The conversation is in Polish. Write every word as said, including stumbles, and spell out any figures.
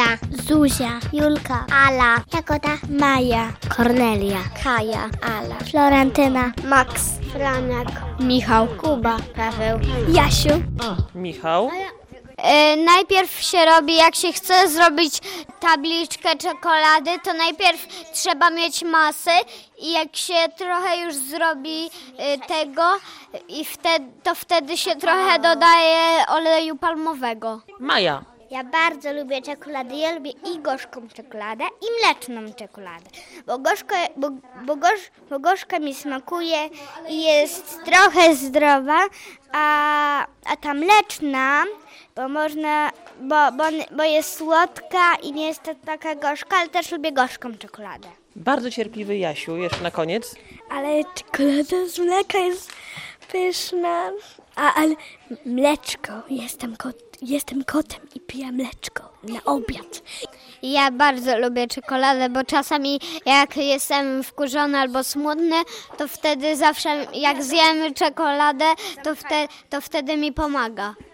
Anna, Zuzia, Julka, Ala, Jagoda, Maja, Kornelia, Kaja, Ala, Florentyna, Max, Franek, Michał, Kuba, Paweł, Jasiu. Michał? E, najpierw się robi, jak się chce zrobić tabliczkę czekolady, to najpierw trzeba mieć masę i jak się trochę już zrobi e, tego, i wtedy, to wtedy się trochę dodaje oleju palmowego. Maja. Ja bardzo lubię czekoladę. Ja lubię i gorzką czekoladę, i mleczną czekoladę. Bo, gorzko, bo, bo, gorz, bo gorzka mi smakuje i jest trochę zdrowa, a, a ta mleczna, bo można, bo, bo, bo jest słodka i nie jest to taka gorzka, ale też lubię gorzką czekoladę. Bardzo cierpliwy Jasiu, jeszcze na koniec. Ale czekolada z mleka jest pyszna. A, ale mleczko, jestem, kot, jestem kotem i piję mleczko na obiad. Ja bardzo lubię czekoladę, bo czasami jak jestem wkurzony albo smutny, to wtedy zawsze jak zjemy czekoladę, to wtedy, to wtedy mi pomaga.